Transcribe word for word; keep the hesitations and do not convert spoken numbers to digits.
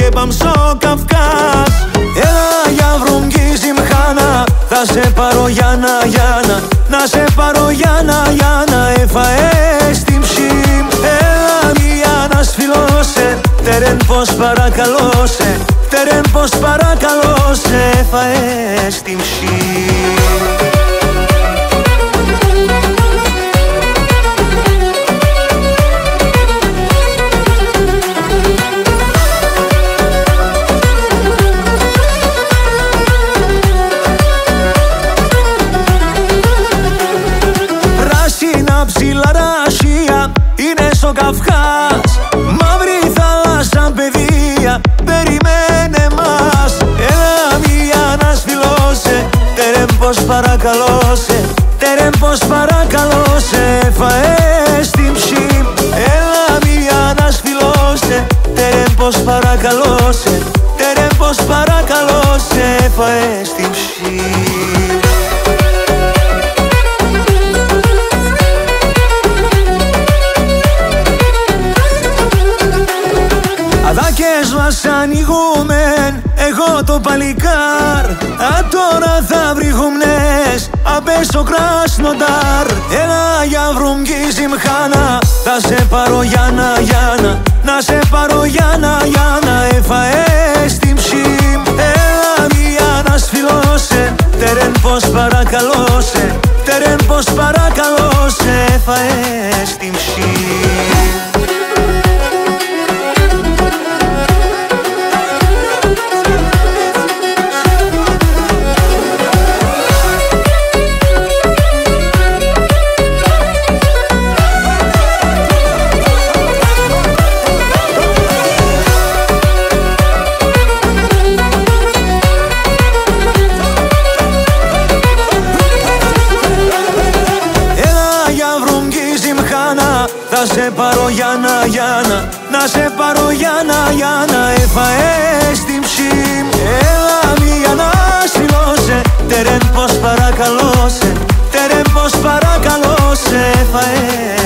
παμ στο Καυκάς. Έλα για βρούγκι ζυμχάνα, θα σε πάρω Γιάννα, Γιάννα. Να σε πάρω Γιάννα, Γιάννα, έφαες την ψήμ. Έλα μία να σφυλώσε, τερεν πως παρακαλώ σε. Τερεν πως παρακαλώ σε, έφαες την ψήμ. Ψιλαράσια είναι στο Καυκάς. Μαύρη θάλασσα παιδεία περιμένε μας. Έλα μία να σφυλώσε, τερεν πως παρακαλώ σε. Τερεν πως παρακαλώ σε, έφαες την ψήμ. Έλα μία να σφυλώσε, τερεν πως παρακαλώ σε. Τερεν πως παρακαλώ σε, έφαες την ψήμ. Αδάκες μας ανοιγούμεν, εγώ το παλικάρ. Α, τώρα θα βρυχουμνες, απέσω Κράσνονταρ. Έλα για βρούγκι ζυμχάνα, θα σε πάρω Γιάννα, Γιάννα. Να σε πάρω Γιάννα, Γιάννα, έφαες την ψήμ. Έλα μία να σφυλώσε, τερεν πως παρακαλώ σε. Τερεν πως παρακαλώ σε, έφαες την ψήμ. Θα σε πάρω Γιάννα, Γιάννα. Να σε πάρω Γιάννα, Γιάννα, έφαες την ψήμ. Έλα μία να σφυλώσε, τερεν πως παρακαλώ σε. Τερεν πως παρακαλώ σε, έφαες